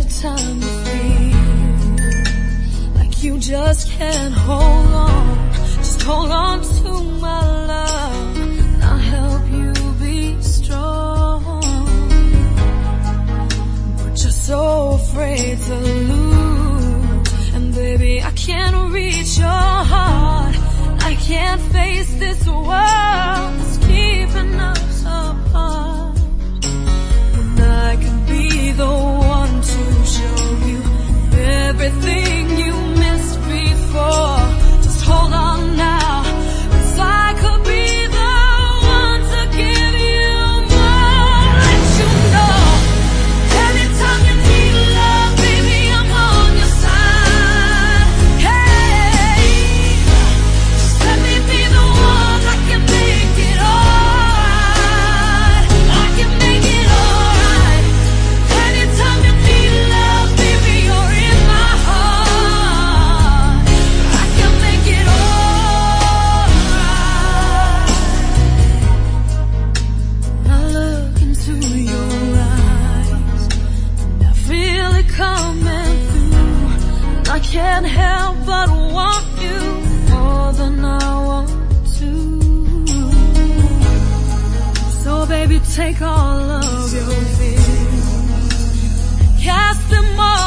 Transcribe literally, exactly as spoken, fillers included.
time you feel like you just can't hold on, just hold on to my love, and I'll help you be strong. But you're so afraid to lose, and baby, I can't reach your heart. I can't face this world that's keeping us apart. And I can be the one to show you everything you missed before. Just hold on now, 'cause I could be the one to give you more. Let you know, anytime you need love, baby, I'm on your side. Hey, just let me be the one. I can make it alright. I can make it alright. Anytime you need love, baby, you're in my heart. I can make it alright. I look into your eyes, and I feel it coming through, and I can't help but want you more than I want to. So baby, take all of your fears, cast them all